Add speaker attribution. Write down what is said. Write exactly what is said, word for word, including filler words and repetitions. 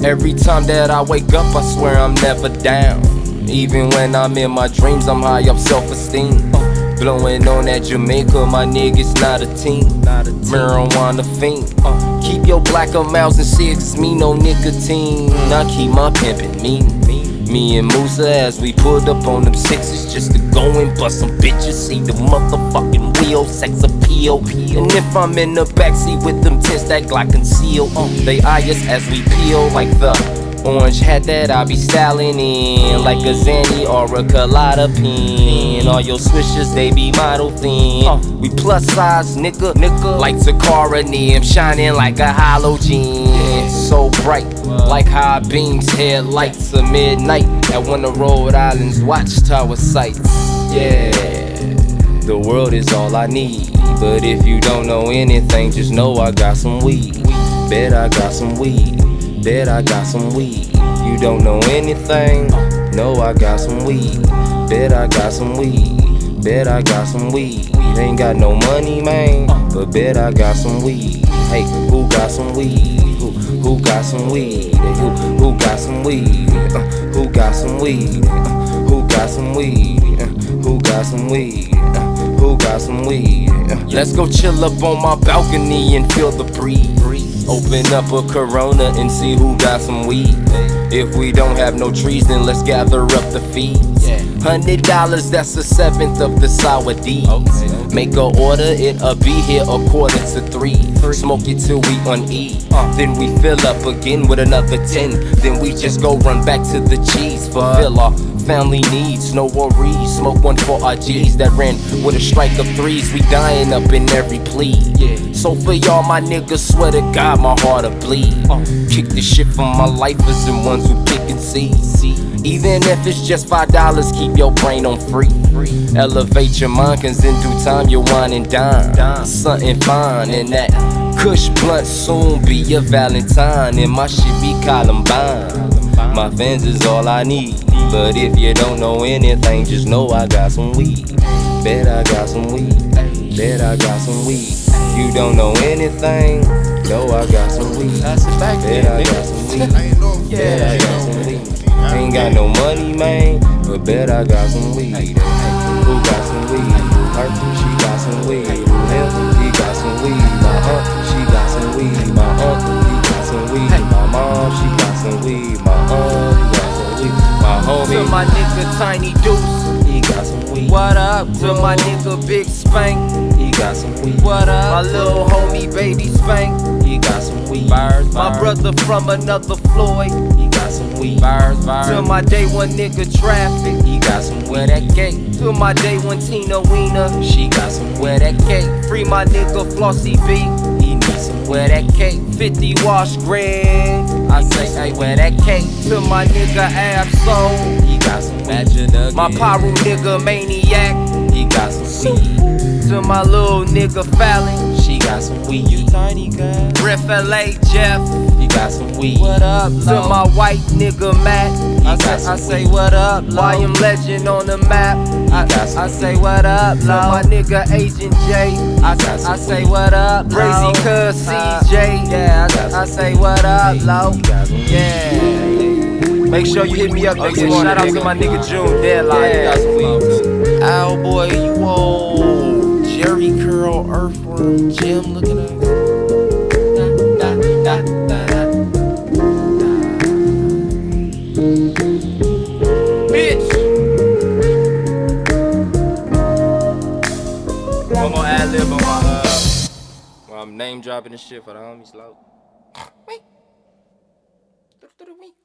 Speaker 1: Every time that I wake up, I swear I'm never down. Even when I'm in my dreams, I'm high up self-esteem. Blowing on that Jamaica, my niggas not a team. Marijuana fiend. Keep your black amounts and six, me no nicotine. I keep my pimpin' mean. Me and Musa as we pulled up on them sixes just to go and bust some bitches. See the motherfucking wheel, sex appeal. And if I'm in the backseat with them tents that Glock conceal, they eye us as we peel like the orange hat that I be styling in, like a Zanny or a Colada pin. All your swishers, they be model thin. We plus size, nigga, nigga, like Takara Nim, shining like a halogen. So bright, like high beams, headlights of midnight at one of Rhode Island's watchtower sites. Yeah, the world is all I need. But if you don't know anything, just know I got some weed. Bet I got some weed. Bet I got some weed. You don't know anything? No, I got some weed. Bet I got some weed. Bet I got some weed. Ain't got no money, man, but bet I got some weed. Hey, who got some weed? Who, who got some weed? Who, who got some weed? Uh, who got some weed? Uh, who got some weed? Uh, who got some weed? Uh, who got some weed? Uh, let's go chill up on my balcony and feel the breeze. Open up a Corona and see who got some weed. If we don't have no trees, then let's gather up the fees. Hundred dollars, that's a seventh of the sour D. Make a order, it'll be here a quarter to three. Smoke it till we uneat. Then we fill up again with another ten. Then we just go run back to the cheese. Fulfill our family needs, no worries. Smoke one for our G's that ran with a strike of threes. We dying up in every plea. So for y'all, my niggas, swear to God, my heart'll bleed. Kick the shit from my lifers and ones who pick and see. Even if it's just five dollars, keep your brain on free. Elevate your mind, cause in due time you'll wine and dine. Something fine, and that Kush blunt soon be your Valentine. And my shit be Columbine. My fans is all I need. But if you don't know anything, just know I got some weed. Bet I got some weed. Bet I got some weed. You don't know anything, know I got some weed. Bet I got some weed. Bet I got some weed. Ain't got no money, man, but bet I got some weed. Who got some weed? Her, she got some weed. Him, he got some weed. My aunt, she got some weed. My uncle, he got some weed. My mom, she got some weed. My aunt, he got some weed. My homie, to my nigga Tiny Deuce, he got some weed. What up? To my nigga Big Spank, he got some weed. What up? My little homie Baby Spank, he got some weed. Bars, my brother from another Floyd, he got some weed. Bars, bars. To my day one nigga Traffic, he got some weed. Where that cake? To my day one Tina Wiener, she got some weed. Where that cake? Free my nigga Flossy B, he needs some. Where that cake? fifty wash Greg, I say, hey, where that cake? To my nigga Absol, he got some weed. My Paru nigga Maniac, he got some weed. To my little nigga Fallon, she got some weed. You tiny guy. Riff L A Jeff, he got some weed. What up, to my white nigga Matt, I say, I say what up, Y M Legend on the map. I, I say what up, to my nigga Agent J, I, I say what up, Brazy Cuz C J, yeah, I, I say what up, low, yeah. Make sure you hit me up next week. Shout out to my nigga June Deadline, he got some weed. Ow boy, you old Jerry Curl Earthworm Jim looking at. Da, da, da, da, da. Bitch. One more ad lib on my uh, while I'm name dropping this shit for the homies low. Wait. Through the week.